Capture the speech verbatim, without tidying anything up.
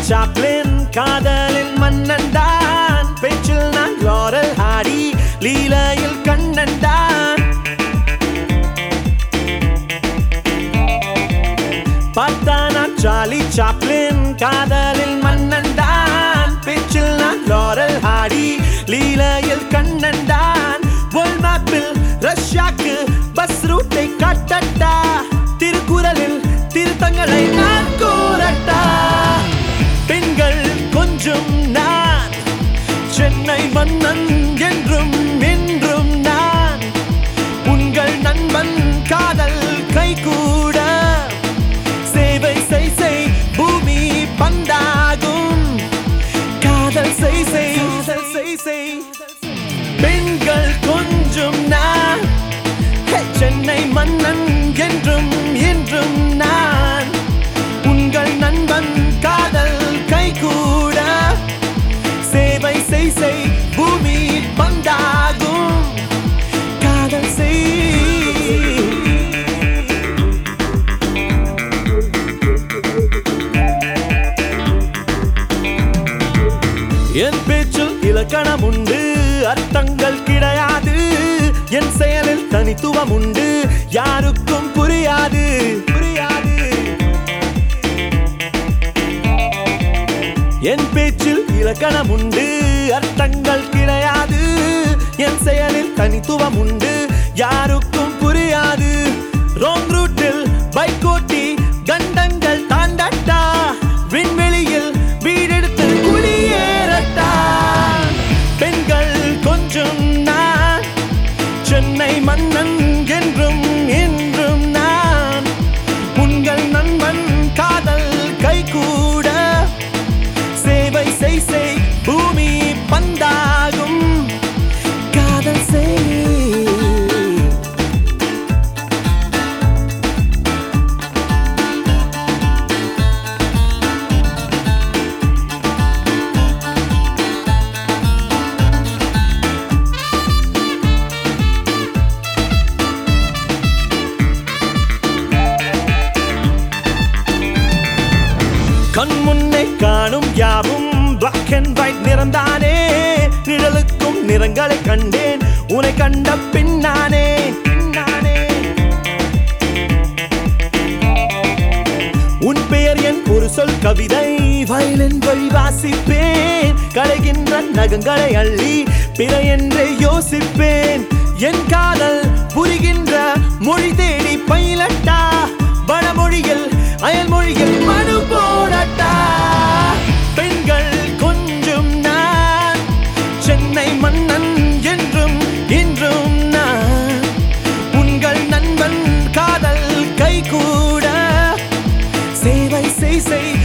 Chaplin காதலில் மன்னன்தான் பேச்சில் நான் லாரல் ஹாடி லீலையில் கண்ணன்தான் பார்த்தானா சார்லி சாப்ளின் காதலில் மன்னன்தான் பேச்சில் நான் லாரல் ஹாடி லீலையில் கண்ணன்தான் வேர்ல்ட் மேப்பில் ரஷ்யாக்கு பஸ் ரூட்டை காட்டட்டா திருக்குறளில் திருத்தங்களை நான் கூறட்டா பெண்கள் கொஞ்சம் நான் சென்னை மன்னன் என்றும் என்றும் நான் உங்கள் நண்பன் காதல் கைகூட சேவை செய் செய் பூமி பந்தாகும் காதல் செய் செய் செய் செய் பெண்கள் கொஞ்சம் நான் சென்னை மன்னன் என்றும் என்றும் நான் உங்கள் நண்பன் காதல் கைகூட சேவை செய் செய் பூமி பந்தாகும் காதல் செய் என் பேச்சில் இலக்கணம் உண்டு அர்த்தங்கள் கிடையாது என் செயலில் தனித்துவம் உண்டு யாருக்கும் புரியாது புரியாது என் பேச்சில் இலக்கணம் உண்டு அர்த்தங்கள் கிடையாது என் செயலில் தனித்துவம் உண்டு யாருக்கும் புரியாது ராங் ரூட்டில் பைக் ஓட்டி கண்டங்கள் தாண்டட்டா விண்வெளியில் வீடெடுத்து குடியேறட்டா பெண்கள் கொஞ்சம் நான் சென்னை மன்னன் என்றும் என்றும் நான் உங்கள் நண்பன் காதல் கைகூட சேவை செய் செய் பூமி பந்தாகும் காதல் செய் கண் முன்னே காணும் யாவும் பிளாக் அண்ட் ஒயிட் நிறந்தானே நிழலுக்கும் நிறங்களை கண்டேன் உன்னை கண்ட பின்னானே பின்னானே உன் பெயர் என் ஒரு சொல் கவிதை வயலின் வழி வாசிப்பேன் களைகின்ற நகங்களை அள்ளி பிற என்றே யோசிப்பேன் என் காதல் புரிகின்ற மொழி தேடி பயிலட்டா வடமொழியில் அயல் மொழியில் மனு போடட்டா பெண்கள் கொஞ்சம் நான் சென்னை மன்னன் என்றும் என்றும் நான் உங்கள் நண்பன் காதல் கைகூட சேவை செய் செய்